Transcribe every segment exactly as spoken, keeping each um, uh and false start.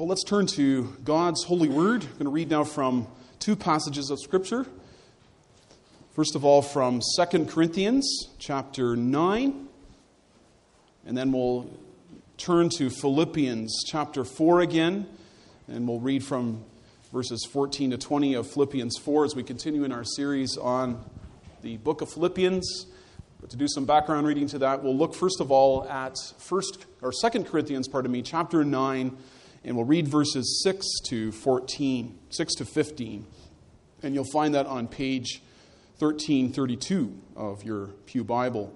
Well, let's turn to God's holy word. I'm going to read now from two passages of Scripture. First of all, from Second Corinthians chapter nine, and then we'll turn to Philippians chapter four again, and we'll read from verses fourteen to twenty of Philippians four as we continue in our series on the book of Philippians. But to do some background reading to that, we'll look first of all at first or Second Corinthians, pardon me, chapter nine, and we'll read verses six to fourteen, six to fifteen, and you'll find that on page thirteen thirty-two of your Pew Bible.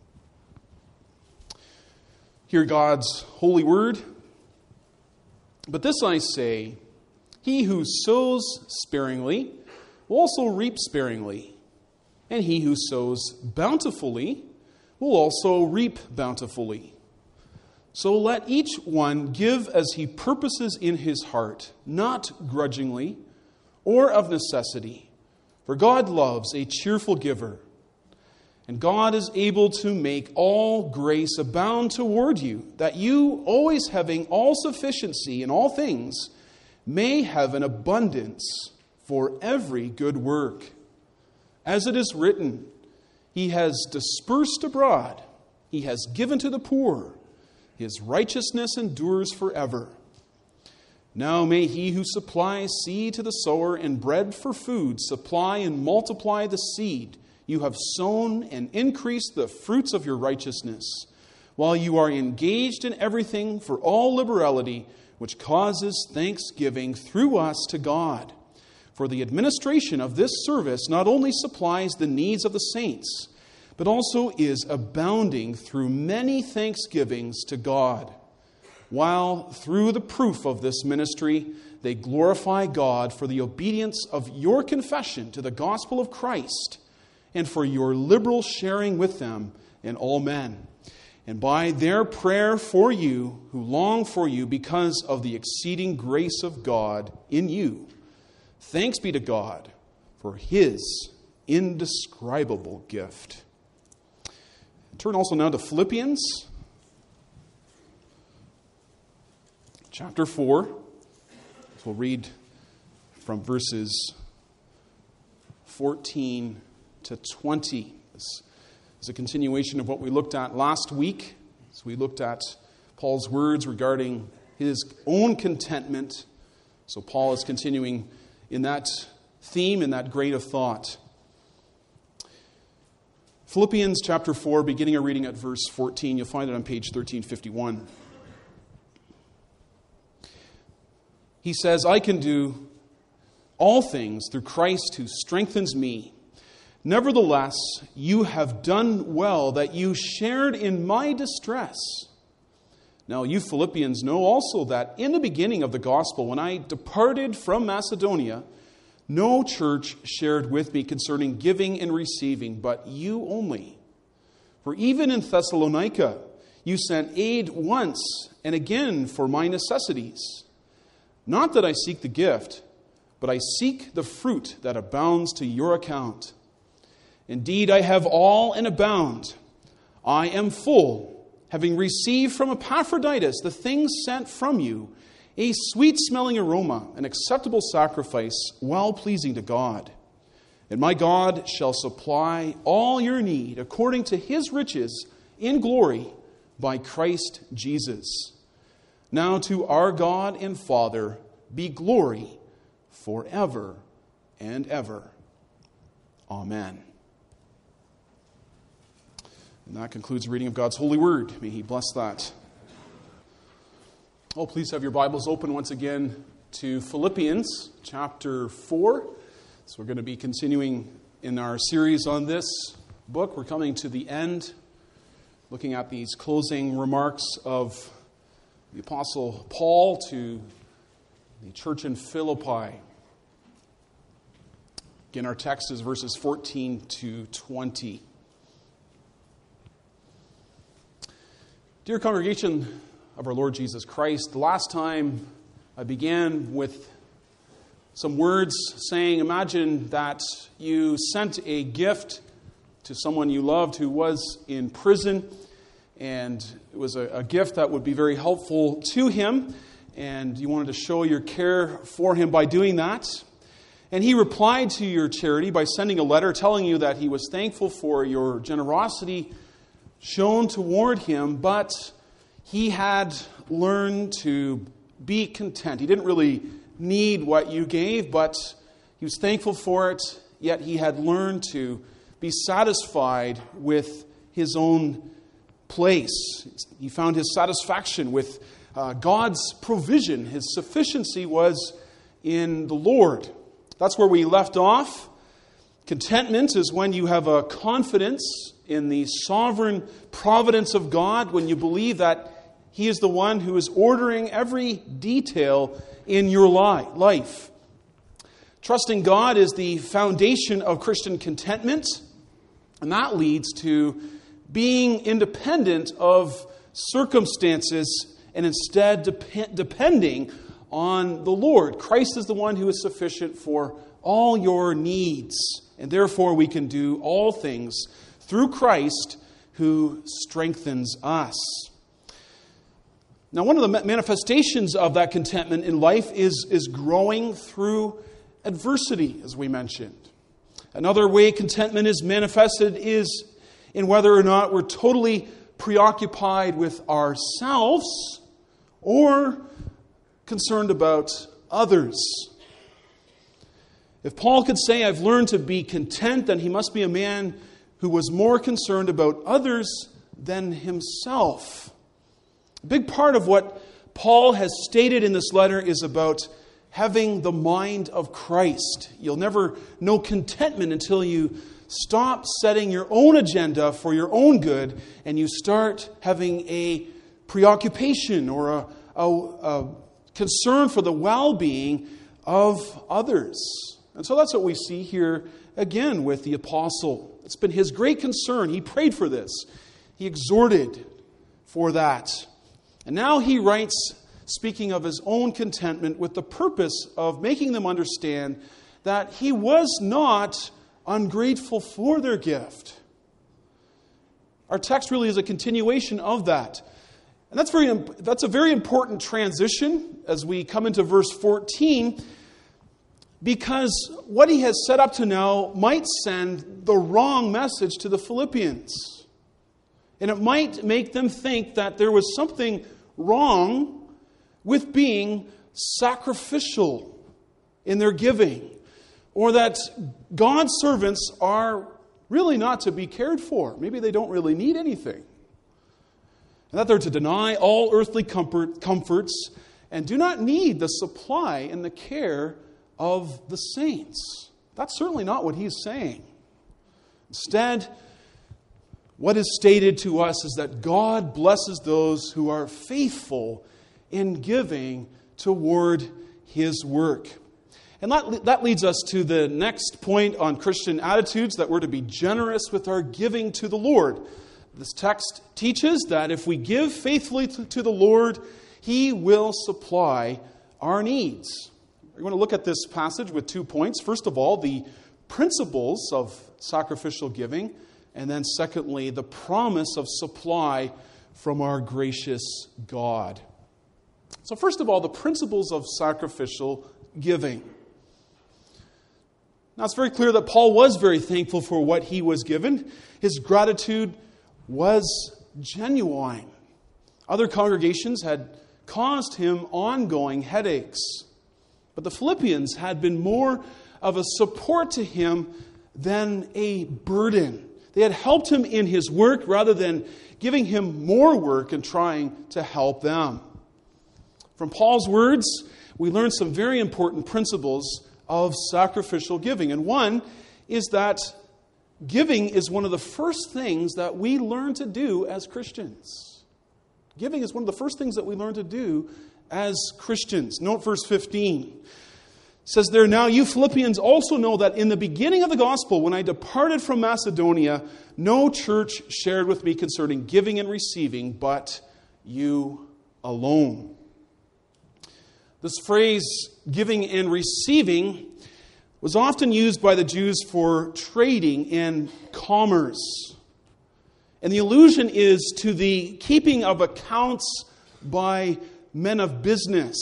Hear God's holy word. But this I say, he who sows sparingly will also reap sparingly, and he who sows bountifully will also reap bountifully. So let each one give as he purposes in his heart, not grudgingly or of necessity, for God loves a cheerful giver. And God is able to make all grace abound toward you, that you, always having all sufficiency in all things, may have an abundance for every good work. As it is written, he has dispersed abroad, he has given to the poor, his righteousness endures forever. Now may he who supplies seed to the sower and bread for food supply and multiply the seed you have sown and increase the fruits of your righteousness, while you are engaged in everything for all liberality, which causes thanksgiving through us to God. For the administration of this service not only supplies the needs of the saints, but also is abounding through many thanksgivings to God, while through the proof of this ministry they glorify God for the obedience of your confession to the gospel of Christ, and for your liberal sharing with them in all men, and by their prayer for you who long for you because of the exceeding grace of God in you. Thanks be to God for his indescribable gift. Turn also now to Philippians chapter four. So we'll read from verses fourteen to twenty. This is a continuation of what we looked at last week. So we looked at Paul's words regarding his own contentment. So Paul is continuing in that theme, in that grade of thought. Philippians chapter four, beginning our reading at verse fourteen. You'll find it on page thirteen fifty-one. He says, I can do all things through Christ who strengthens me. Nevertheless, you have done well that you shared in my distress. Now, you Philippians know also that in the beginning of the gospel, when I departed from Macedonia, no church shared with me concerning giving and receiving, but you only. For even in Thessalonica, you sent aid once and again for my necessities. Not that I seek the gift, but I seek the fruit that abounds to your account. Indeed, I have all and abound. I am full, having received from Epaphroditus the things sent from you, a sweet-smelling aroma, an acceptable sacrifice, well-pleasing to God. And my God shall supply all your need according to his riches in glory by Christ Jesus. Now to our God and Father be glory forever and ever. Amen. And that concludes the reading of God's holy word. May he bless that. Oh, please have your Bibles open once again to Philippians chapter four. So we're going to be continuing in our series on this book. We're coming to the end, looking at these closing remarks of the Apostle Paul to the church in Philippi. Again, our text is verses fourteen to twenty. Dear congregation of our Lord Jesus Christ, the last time I began with some words saying, imagine that you sent a gift to someone you loved who was in prison, and it was a, a gift that would be very helpful to him, and you wanted to show your care for him by doing that. And he replied to your charity by sending a letter telling you that he was thankful for your generosity shown toward him, but he had learned to be content. He didn't really need what you gave, but he was thankful for it, yet he had learned to be satisfied with his own place. He found his satisfaction with uh, God's provision. His sufficiency was in the Lord. That's where we left off. Contentment is when you have a confidence in the sovereign providence of God, when you believe that He is the one who is ordering every detail in your life. Trusting God is the foundation of Christian contentment, and that leads to being independent of circumstances and instead dep- depending on the Lord. Christ is the one who is sufficient for all your needs, and therefore we can do all things through Christ who strengthens us. Now, one of the manifestations of that contentment in life is, is growing through adversity, as we mentioned. Another way contentment is manifested is in whether or not we're totally preoccupied with ourselves or concerned about others. If Paul could say, I've learned to be content, then he must be a man who was more concerned about others than himself. A big part of what Paul has stated in this letter is about having the mind of Christ. You'll never know contentment until you stop setting your own agenda for your own good and you start having a preoccupation or a, a, a concern for the well-being of others. And so that's what we see here again with the apostle. It's been his great concern. He prayed for this. He exhorted for that. And now he writes, speaking of his own contentment, with the purpose of making them understand that he was not ungrateful for their gift. Our text really is a continuation of that. And that's very that's a very important transition as we come into verse fourteen, because what he has set up to now might send the wrong message to the Philippians. And it might make them think that there was something wrong with being sacrificial in their giving, or that God's servants are really not to be cared for. Maybe they don't really need anything. And that they're to deny all earthly comfort, comforts and do not need the supply and the care of the saints. That's certainly not what he's saying. Instead, what is stated to us is that God blesses those who are faithful in giving toward His work. And that, that leads us to the next point on Christian attitudes, that we're to be generous with our giving to the Lord. This text teaches that if we give faithfully to, to the Lord, He will supply our needs. We're going to look at this passage with two points. First of all, the principles of sacrificial giving, and then secondly, the promise of supply from our gracious God. So first of all, the principles of sacrificial giving. Now it's very clear that Paul was very thankful for what he was given. His gratitude was genuine. Other congregations had caused him ongoing headaches. But the Philippians had been more of a support to him than a burden. They had helped him in his work rather than giving him more work and trying to help them. From Paul's words, we learn some very important principles of sacrificial giving. And one is that giving is one of the first things that we learn to do as Christians. Giving is one of the first things that we learn to do as Christians. Note verse fifteen. It says there, now you Philippians also know that in the beginning of the gospel, when I departed from Macedonia, no church shared with me concerning giving and receiving, but you alone. This phrase, giving and receiving, was often used by the Jews for trading and commerce. And the allusion is to the keeping of accounts by men of business.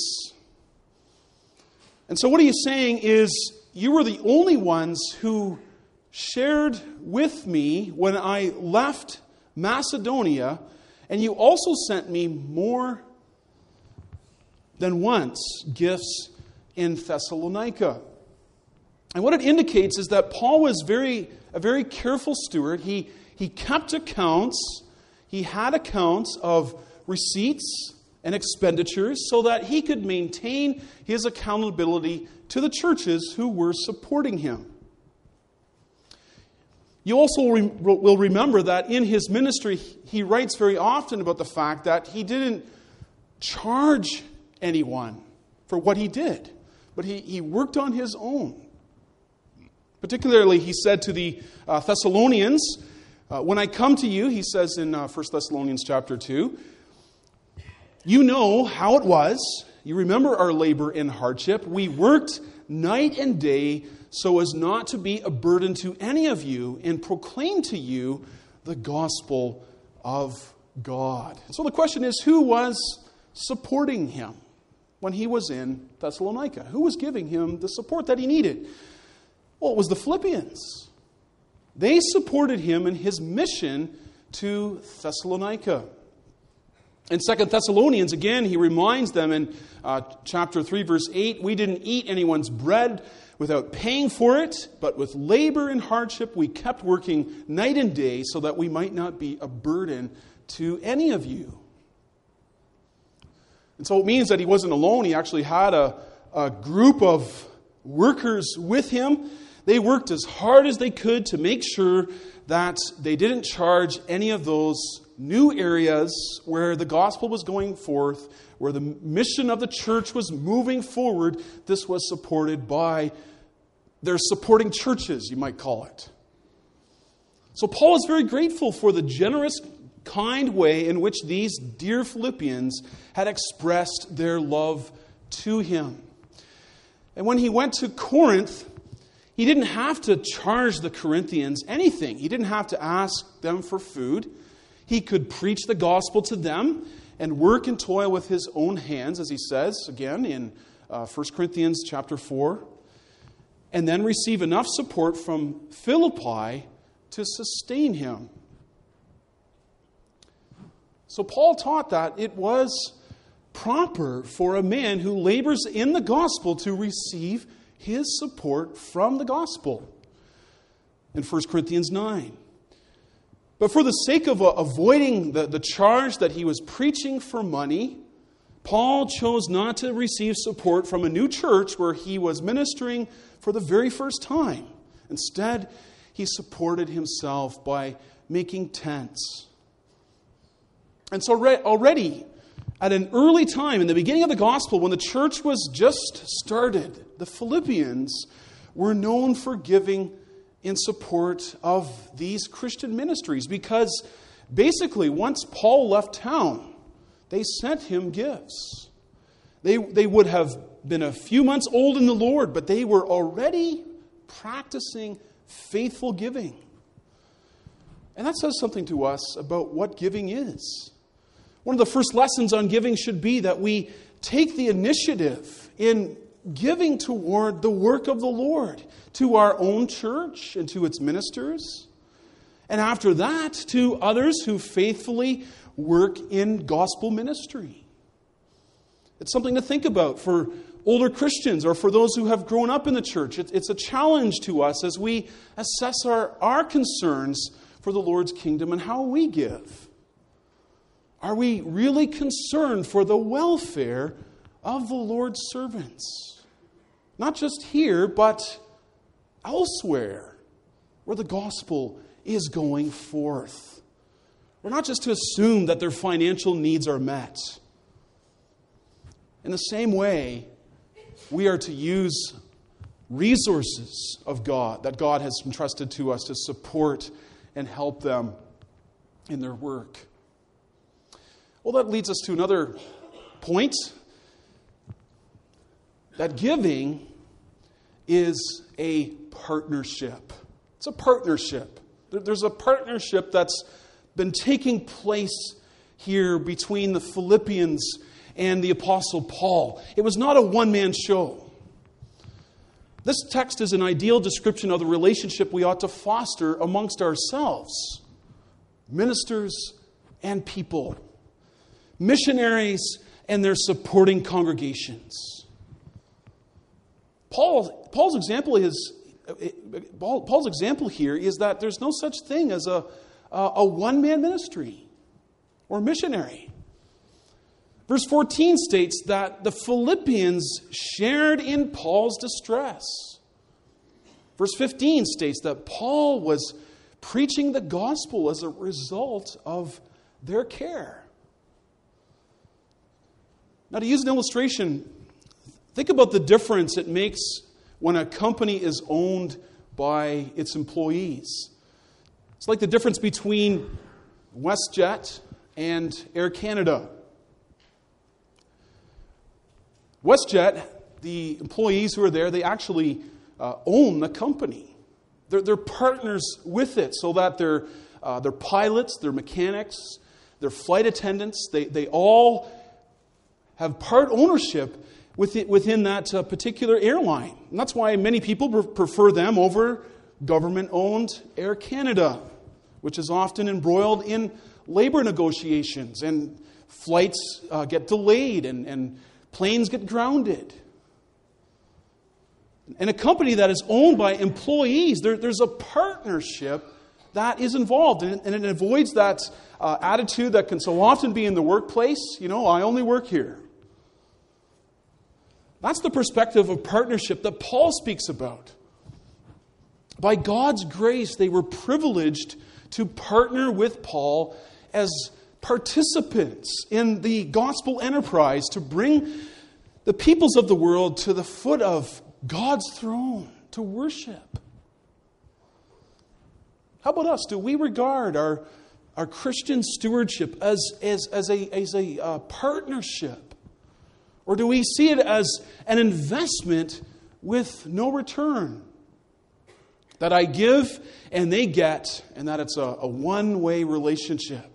And so what he is saying is, you were the only ones who shared with me when I left Macedonia, and you also sent me more than once gifts in Thessalonica. And what it indicates is that Paul was very a very careful steward. He, he kept accounts. He had accounts of receipts and expenditures so that he could maintain his accountability to the churches who were supporting him. You also re- will remember that in his ministry, he writes very often about the fact that he didn't charge anyone for what he did, but he, he worked on his own. Particularly, he said to the uh, Thessalonians, uh, when I come to you, he says in uh, First Thessalonians chapter two, you know how it was. You remember our labor and hardship. We worked night and day so as not to be a burden to any of you and proclaim to you the gospel of God. So the question is, who was supporting him when he was in Thessalonica? Who was giving him the support that he needed? Well, it was the Philippians. They supported him in his mission to Thessalonica. In Second Thessalonians, again, he reminds them in uh, chapter three, verse eight, we didn't eat anyone's bread without paying for it, but with labor and hardship we kept working night and day so that we might not be a burden to any of you. And so it means that he wasn't alone. He actually had a, a group of workers with him. They worked as hard as they could to make sure that they didn't charge any of those new areas where the gospel was going forth, where the mission of the church was moving forward. This was supported by their supporting churches, you might call it. So Paul is very grateful for the generous, kind way in which these dear Philippians had expressed their love to him. And when he went to Corinth, he didn't have to charge the Corinthians anything. He didn't have to ask them for food. He could preach the gospel to them and work and toil with his own hands, as he says, again, in uh, First Corinthians chapter four, and then receive enough support from Philippi to sustain him. So Paul taught that it was proper for a man who labors in the gospel to receive his support from the gospel in First Corinthians nine. But for the sake of uh, avoiding the, the charge that he was preaching for money, Paul chose not to receive support from a new church where he was ministering for the very first time. Instead, he supported himself by making tents. And so re- already, at an early time, in the beginning of the gospel, when the church was just started, the Philippians were known for giving in support of these Christian ministries, because basically once Paul left town, they sent him gifts. They, they would have been a few months old in the Lord, but they were already practicing faithful giving. And that says something to us about what giving is. One of the first lessons on giving should be that we take the initiative in giving toward the work of the Lord, to our own church and to its ministers, and after that, to others who faithfully work in gospel ministry. It's something to think about for older Christians or for those who have grown up in the church. It's a challenge to us as we assess our, our concerns for the Lord's kingdom and how we give. Are we really concerned for the welfare of the Lord's servants? Not just here, but elsewhere where the gospel is going forth. We're not just to assume that their financial needs are met. In the same way, we are to use resources of God that God has entrusted to us to support and help them in their work. Well, that leads us to another point, that giving is a partnership. It's a partnership. There's a partnership that's been taking place here between the Philippians and the Apostle Paul. It was not a one-man show. This text is an ideal description of the relationship we ought to foster amongst ourselves, ministers and people, missionaries and their supporting congregations. Paul, Paul's example is Paul's example here is that there's no such thing as a, a one-man ministry or missionary. Verse fourteen states that the Philippians shared in Paul's distress. Verse fifteen states that Paul was preaching the gospel as a result of their care. Now, to use an illustration, think about the difference it makes when a company is owned by its employees. It's like the difference between WestJet and Air Canada. WestJet, the employees who are there, they actually uh, own the company. They're, they're partners with it, so that their uh, their pilots, their mechanics, their flight attendants, they, they all have part ownership within, within that uh, particular airline. And that's why many people prefer them over government-owned Air Canada, which is often embroiled in labor negotiations, and flights uh, get delayed, and, and planes get grounded. And a company that is owned by employees, there, there's a partnership that is involved. And, and it avoids that uh, attitude that can so often be in the workplace. You know, I only work here. That's the perspective of partnership that Paul speaks about. By God's grace, they were privileged to partner with Paul as participants in the gospel enterprise to bring the peoples of the world to the foot of God's throne to worship. How about us? Do we regard our, our Christian stewardship as, as, as a, as a uh, partnership? Or do we see it as an investment with no return? That I give and they get, and that it's a, a one-way relationship.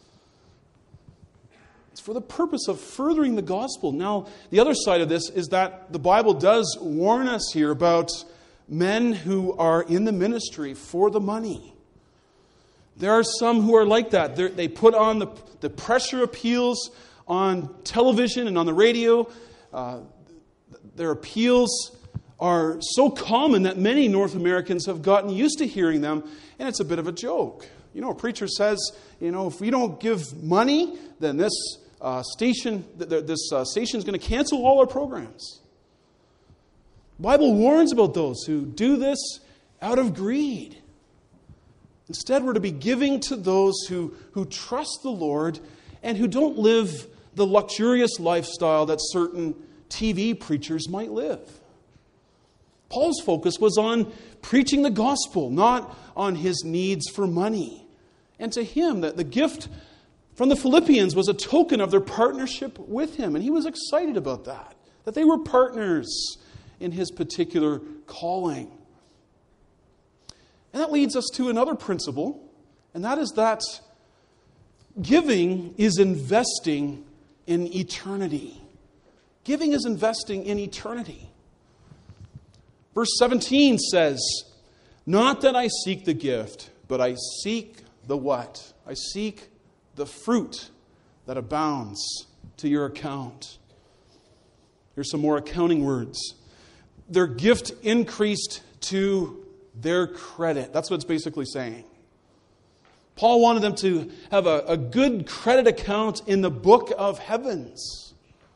It's for the purpose of furthering the gospel. Now, the other side of this is that the Bible does warn us here about men who are in the ministry for the money. There are some who are like that. They're, they put on the, the pressure appeals on television and on the radio. Uh, their appeals are so common that many North Americans have gotten used to hearing them, and it's a bit of a joke. You know, a preacher says, you know, if we don't give money, then this uh, station, th- this uh, station is going to cancel all our programs. The Bible warns about those who do this out of greed. Instead, we're to be giving to those who, who trust the Lord and who don't live the luxurious lifestyle that certain T V preachers might live. Paul's focus was on preaching the gospel, not on his needs for money. And to him, that the gift from the Philippians was a token of their partnership with him. And he was excited about that, that they were partners in his particular calling. And that leads us to another principle, and that is that giving is investing in eternity. Giving is investing in eternity. Verse seventeen says, "Not that I seek the gift, but I seek the what? I seek the fruit that abounds to your account." Here's some more accounting words. Their gift increased to their credit. That's what it's basically saying. Paul wanted them to have a, a good credit account in the book of heavens.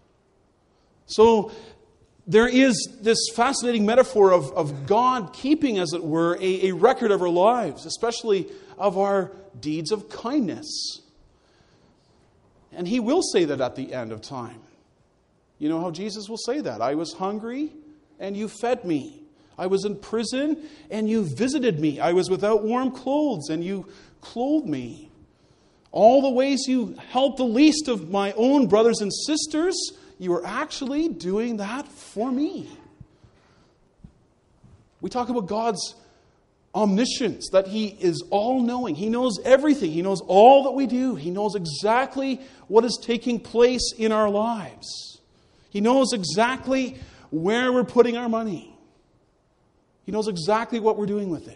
So there is this fascinating metaphor of, of God keeping, as it were, a, a record of our lives, especially of our deeds of kindness. And he will say that at the end of time. You know how Jesus will say that? I was hungry and you fed me. I was in prison and you visited me. I was without warm clothes and you clothed me. All the ways you helped the least of my own brothers and sisters, you are actually doing that for me. We talk about God's omniscience, that He is all-knowing. He knows everything. He knows all that we do. He knows exactly what is taking place in our lives. He knows exactly where we're putting our money. He knows exactly what we're doing with it.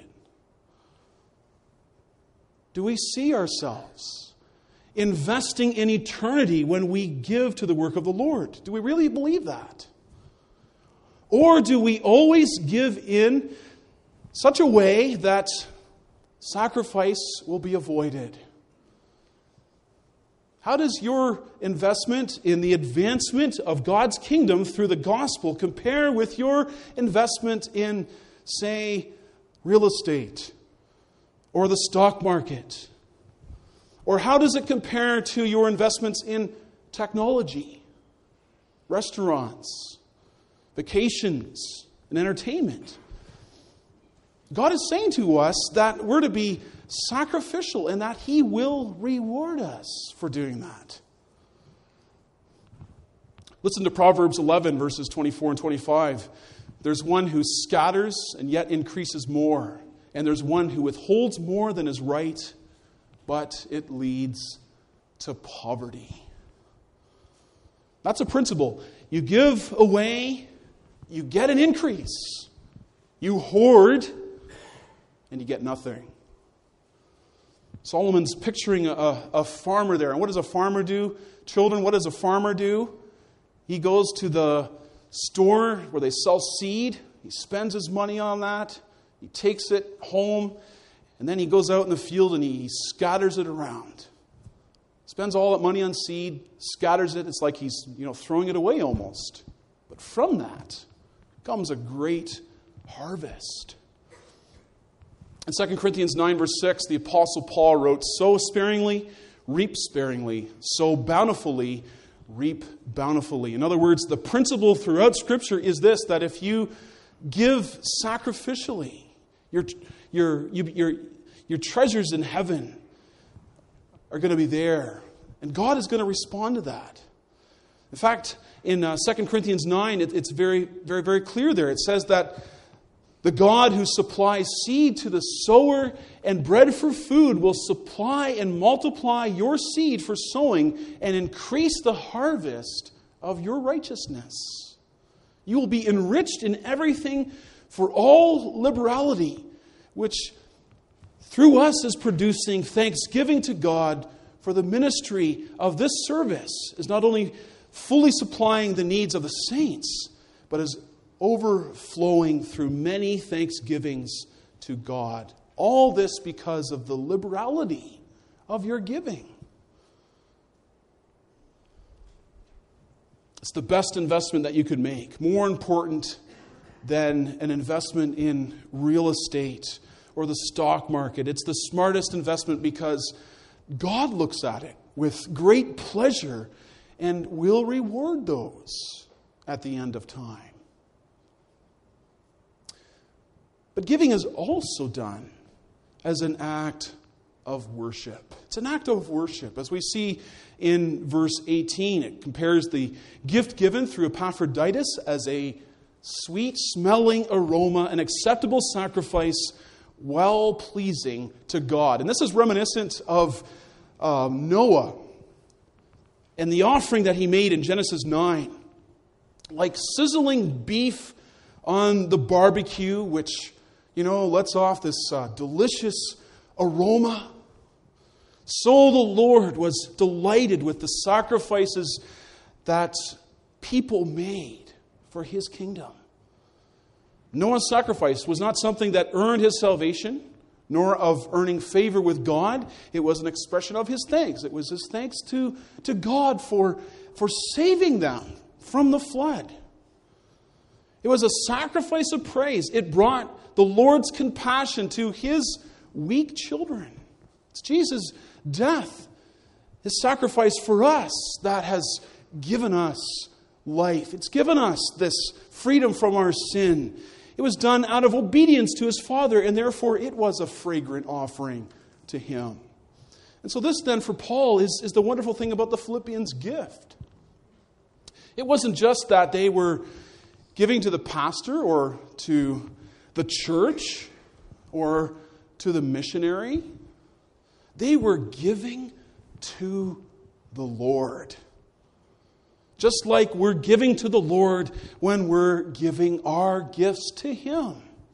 Do we see ourselves investing in eternity when we give to the work of the Lord? Do we really believe that? Or do we always give in such a way that sacrifice will be avoided? How does your investment in the advancement of God's kingdom through the gospel compare with your investment in, say, real estate or the stock market? Or how does it compare to your investments in technology, restaurants, vacations, and entertainment? God is saying to us that we're to be sacrificial and that He will reward us for doing that. Listen to Proverbs eleven, verses twenty-four and twenty-five. There's one who scatters and yet increases more. And there's one who withholds more than is right, but it leads to poverty. That's a principle. You give away, you get an increase. You hoard, and you get nothing. Solomon's picturing a, a farmer there. And what does a farmer do? Children, what does a farmer do? He goes to the store where they sell seed. He spends his money on that. He takes it home. And then he goes out in the field and he scatters it around. Spends all that money on seed, scatters it. It's like he's, you know, throwing it away almost. But from that comes a great harvest. In Second Corinthians nine, verse six, the Apostle Paul wrote, "Sow sparingly, reap sparingly. Sow bountifully, reap bountifully." In other words, the principle throughout Scripture is this, that if you give sacrificially, your, your, your, your treasures in heaven are going to be there. And God is going to respond to that. In fact, in uh, Second Corinthians nine, it, it's very, very, very clear there. It says that the God who supplies seed to the sower and bread for food will supply and multiply your seed for sowing and increase the harvest of your righteousness. You will be enriched in everything for all liberality, which through us is producing thanksgiving to God for the ministry of this service, is not only fully supplying the needs of the saints, but is overflowing through many thanksgivings to God. All this because of the liberality of your giving. It's the best investment that you could make. More important than an investment in real estate or the stock market. It's the smartest investment because God looks at it with great pleasure and will reward those at the end of time. But giving is also done as an act of worship. It's an act of worship. As we see in verse eighteen, it compares the gift given through Epaphroditus as a sweet-smelling aroma, an acceptable sacrifice, well-pleasing to God. And this is reminiscent of um, Noah and the offering that he made in Genesis nine. Like sizzling beef on the barbecue, which, you know, lets off this uh, delicious aroma. So the Lord was delighted with the sacrifices that people made for His kingdom. Noah's sacrifice was not something that earned his salvation, nor of earning favor with God. It was an expression of his thanks. It was his thanks to, to God for, for saving them from the flood. It was a sacrifice of praise. It brought the Lord's compassion to His weak children. It's Jesus' death, His sacrifice for us, that has given us life. It's given us this freedom from our sin. It was done out of obedience to His Father, and therefore it was a fragrant offering to Him. And so this then for Paul is, is the wonderful thing about the Philippians' gift. It wasn't just that they were giving to the pastor or to the church or to the missionary. They were giving to the Lord. Just like we're giving to the Lord when we're giving our gifts to Him.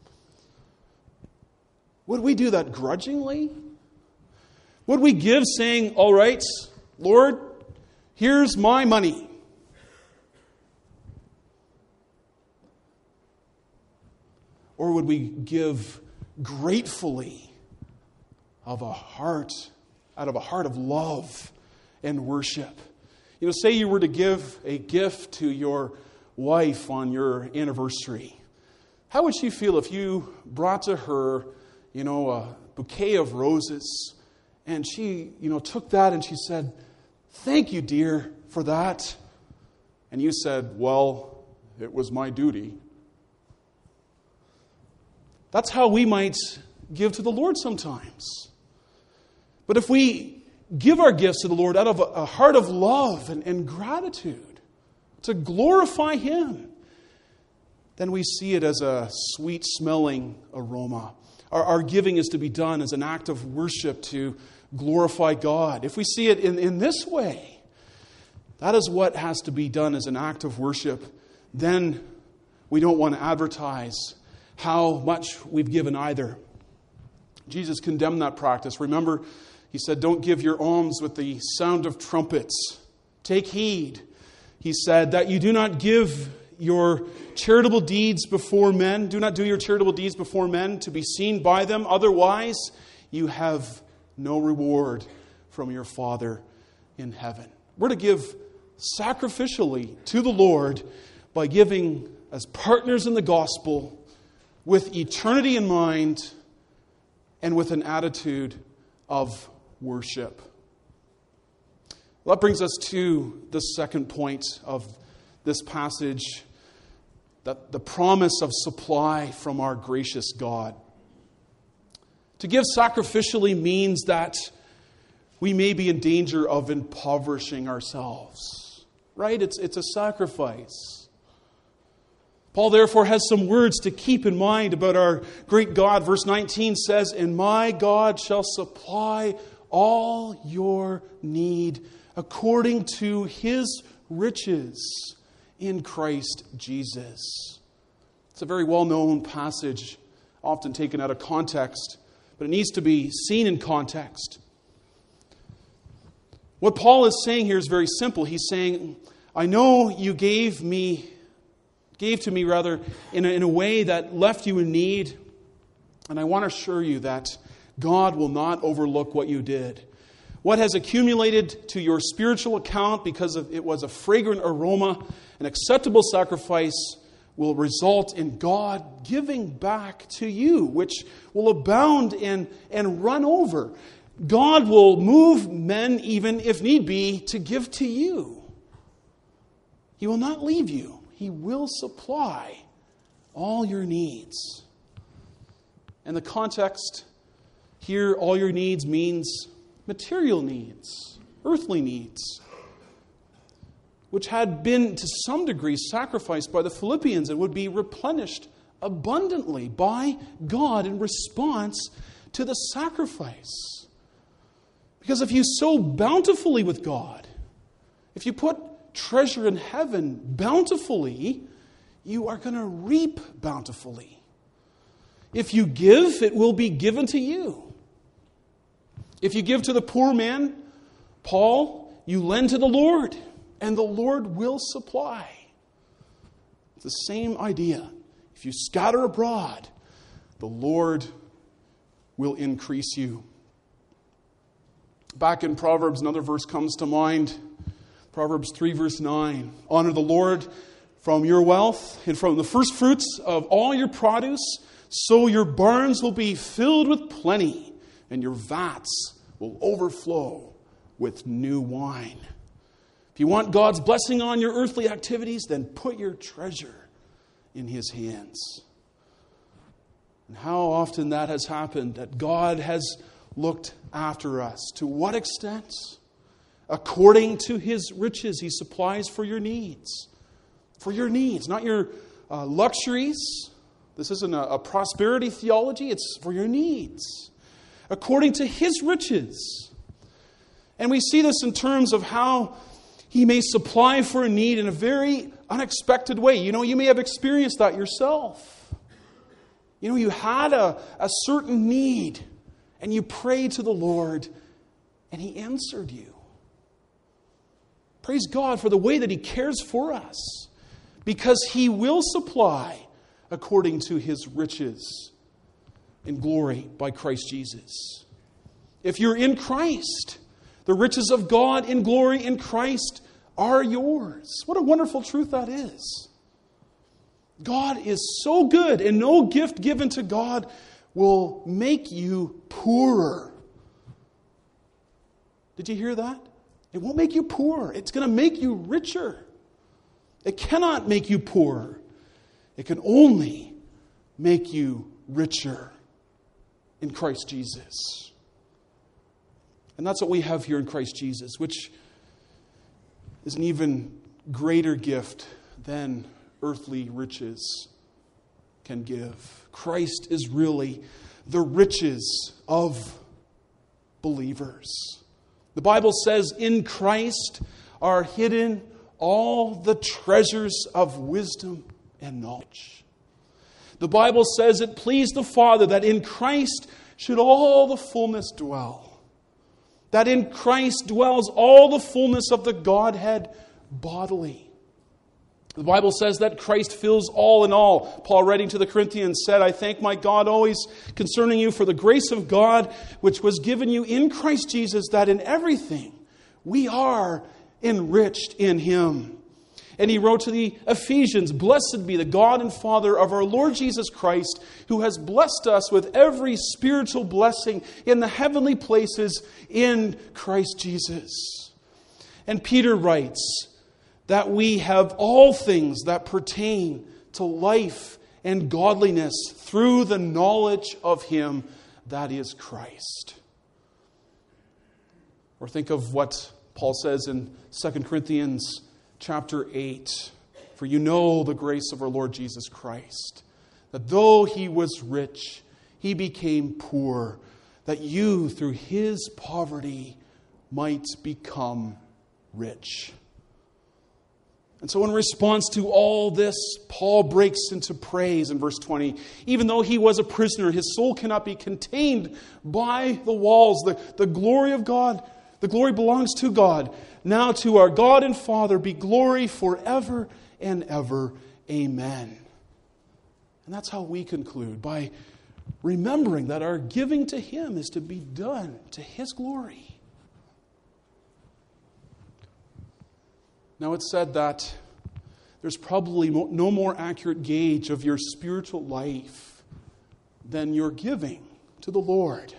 Would we do that grudgingly? Would we give saying, all right, Lord, here's my money. Or would we give gratefully of a heart, out of a heart of love and worship? You know, say you were to give a gift to your wife on your anniversary. How would she feel if you brought to her, you know, a bouquet of roses, and she, you know, took that and she said, "Thank you, dear, for that." And you said, "Well, it was my duty." That's how we might give to the Lord sometimes. But if we give our gifts to the Lord out of a heart of love and, and gratitude to glorify Him, then we see it as a sweet-smelling aroma. Our, our giving is to be done as an act of worship to glorify God. If we see it in, in this way, that is what has to be done as an act of worship. Then we don't want to advertise how much we've given either. Jesus condemned that practice. Remember, He said, don't give your alms with the sound of trumpets. Take heed, He said, that you do not give your charitable deeds before men. Do not do your charitable deeds before men to be seen by them. Otherwise, you have no reward from your Father in heaven. We're to give sacrificially to the Lord by giving as partners in the gospel with eternity in mind and with an attitude of worship. Well, that brings us to the second point of this passage, that the promise of supply from our gracious God. To give sacrificially means that we may be in danger of impoverishing ourselves. Right? It's, it's a sacrifice. Paul therefore has some words to keep in mind about our great God. Verse nineteen says, "And my God shall supply all your need according to His riches in Christ Jesus." It's a very well-known passage, often taken out of context, but it needs to be seen in context. What Paul is saying here is very simple. He's saying, I know you gave me gave to me rather in a, in a way that left you in need. And I want to assure you that God will not overlook what you did. What has accumulated to your spiritual account because of it was a fragrant aroma, an acceptable sacrifice, will result in God giving back to you, which will abound and, and run over. God will move men, even if need be, to give to you. He will not leave you. He will supply all your needs. And the context here, all your needs, means material needs, earthly needs, which had been to some degree sacrificed by the Philippians and would be replenished abundantly by God in response to the sacrifice. Because if you sow bountifully with God, if you put treasure in heaven bountifully, you are going to reap bountifully. If you give, it will be given to you. If you give to the poor man, Paul, you lend to the Lord, and the Lord will supply. It's the same idea. If you scatter abroad, the Lord will increase you. Back in Proverbs, another verse comes to mind. Proverbs three, verse nine. Honor the Lord from your wealth and from the first fruits of all your produce, so your barns will be filled with plenty, and your vats will overflow with new wine. If you want God's blessing on your earthly activities, then put your treasure in His hands. And how often that has happened, that God has looked after us. To what extent? According to His riches, He supplies for your needs. For your needs, not your uh, luxuries, This isn't a, a prosperity theology. It's for your needs, according to His riches. And we see this in terms of how He may supply for a need in a very unexpected way. You know, you may have experienced that yourself. You know, you had a, a certain need, and you prayed to the Lord, and He answered you. Praise God for the way that He cares for us, because He will supply according to His riches in glory by Christ Jesus. If you're in Christ, the riches of God in glory in Christ are yours. What a wonderful truth that is. God is so good, and no gift given to God will make you poorer. Did you hear that? It won't make you poorer. It's going to make you richer. It cannot make you poorer. It can only make you richer in Christ Jesus. And that's what we have here in Christ Jesus, which is an even greater gift than earthly riches can give. Christ is really the riches of believers. The Bible says, in Christ are hidden all the treasures of wisdom and knowledge. The Bible says it pleased the Father that in Christ should all the fullness dwell. That in Christ dwells all the fullness of the Godhead bodily. The Bible says that Christ fills all in all. Paul, writing to the Corinthians, said, I thank my God always concerning you for the grace of God which was given you in Christ Jesus, that in everything we are enriched in Him. And he wrote to the Ephesians, blessed be the God and Father of our Lord Jesus Christ, who has blessed us with every spiritual blessing in the heavenly places in Christ Jesus. And Peter writes that we have all things that pertain to life and godliness through the knowledge of Him, that is Christ. Or think of what Paul says in Second Corinthians chapter eight. For you know the grace of our Lord Jesus Christ, that though He was rich, He became poor, that you through His poverty might become rich. And so in response to all this, Paul breaks into praise in verse twenty. Even though he was a prisoner, his soul cannot be contained by the walls. The, the glory of God, the glory belongs to God. Now to our God and Father be glory forever and ever. Amen. And that's how we conclude, by remembering that our giving to Him is to be done to His glory. Now, it's said that there's probably no more accurate gauge of your spiritual life than your giving to the Lord.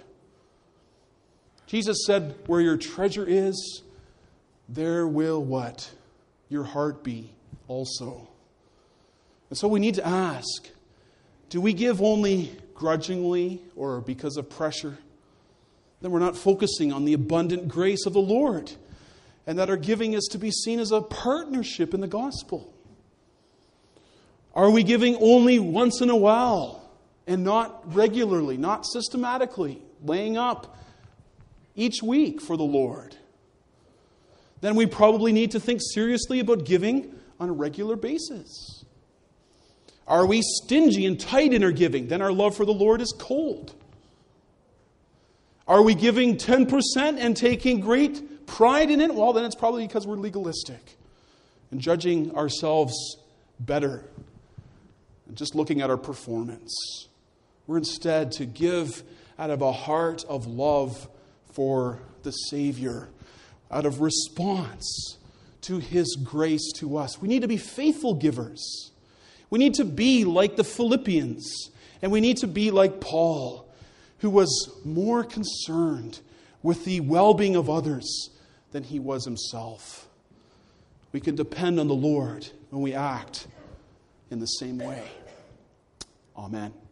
Jesus said, where your treasure is, there will what? Your heart be also. And so we need to ask, do we give only grudgingly or because of pressure? Then we're not focusing on the abundant grace of the Lord, and that our giving is to be seen as a partnership in the gospel. Are we giving only once in a while and not regularly, not systematically, laying up each week for the Lord? Then we probably need to think seriously about giving on a regular basis. Are we stingy and tight in our giving? Then our love for the Lord is cold. Are we giving ten percent and taking great pride in it? Well, then it's probably because we're legalistic and judging ourselves better and just looking at our performance. We're instead to give out of a heart of love for the Savior, out of response to His grace to us. We need to be faithful givers. We need to be like the Philippians, and we need to be like Paul, who was more concerned with the well-being of others than he was himself. We can depend on the Lord when we act in the same way. Amen.